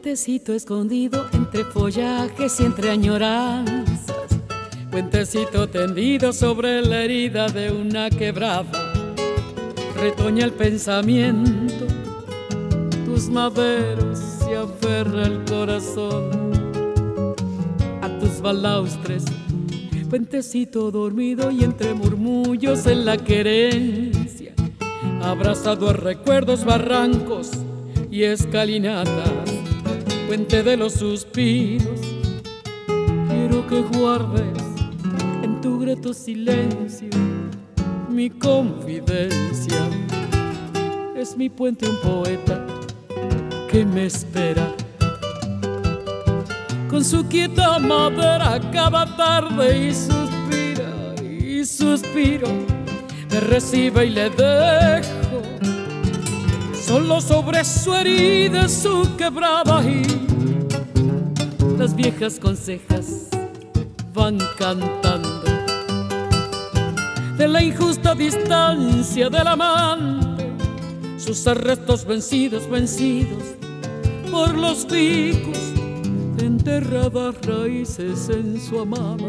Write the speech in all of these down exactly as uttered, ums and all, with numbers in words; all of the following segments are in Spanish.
Puentecito escondido entre follajes y entre añoranzas, puentecito tendido sobre la herida de una quebrada, retoña el pensamiento, tus maderos se aferra el corazón a tus balaustres. Puentecito dormido y entre murmullos en la querencia, abrazado a recuerdos, barrancos y escalinatas, puente de los suspiros. Quiero que guardes en tu grato silencio mi confidencia. Es mi puente un poeta que me espera, con su quieta madera cada tarde, y suspira y suspiro, me recibe y le dejo solo sobre su herida, su quebrada, y las viejas consejas van cantando de la injusta distancia del amante, sus arrestos vencidos, vencidos por los picos de enterradas raíces en su amada.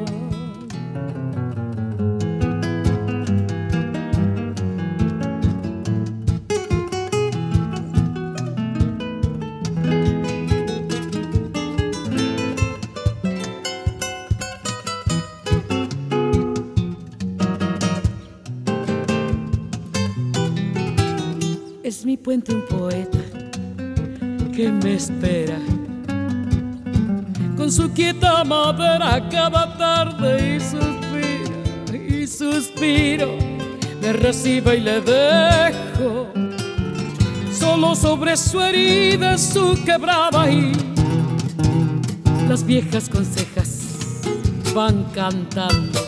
Es mi puente un poeta que me espera, con su quieta madera cada tarde, y suspira y suspiro, me recibe y le dejo solo sobre su herida, su quebrada, y las viejas consejas van cantando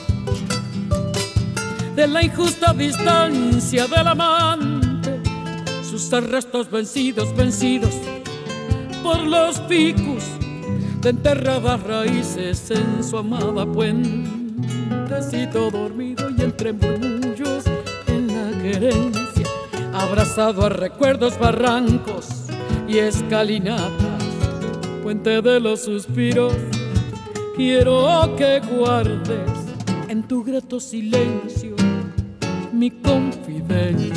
de la injusta distancia del amante, sus arrestos vencidos, vencidos por los picos de enterradas raíces en su amada. Puentecito dormido y entre murmullos en la querencia, abrazado a recuerdos, barrancos y escalinatas, puente de los suspiros. Quiero que guardes en tu grato silencio mi confidencia.